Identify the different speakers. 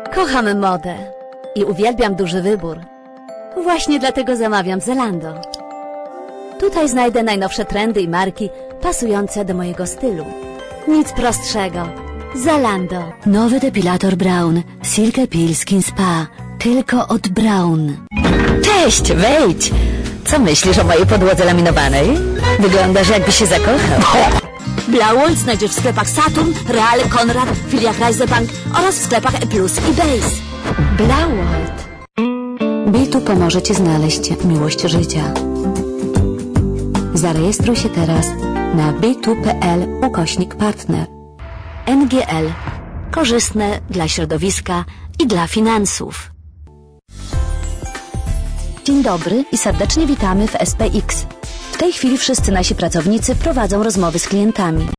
Speaker 1: Kocham modę i uwielbiam duży wybór. Właśnie dlatego zamawiam Zalando. Tutaj znajdę najnowsze trendy i marki pasujące do mojego stylu. Nic prostszego. Zalando.
Speaker 2: Nowy depilator Braun. Silke Peel Skin Spa. Tylko od Braun.
Speaker 3: Cześć, wejdź! Co myślisz o mojej podłodze laminowanej? Wyglądasz, jakby się zakochał.
Speaker 1: Blauold znajdziesz w sklepach Saturn, Real, Konrad, filiach Reisebank oraz w sklepach E+ i Base. Blauold.
Speaker 2: Bitu pomoże Ci znaleźć miłość życia. Zarejestruj się teraz na bitu.pl/partner.
Speaker 1: NGL. Korzystne dla środowiska i dla finansów.
Speaker 2: Dzień dobry i serdecznie witamy w SPX. W tej chwili wszyscy nasi pracownicy prowadzą rozmowy z klientami.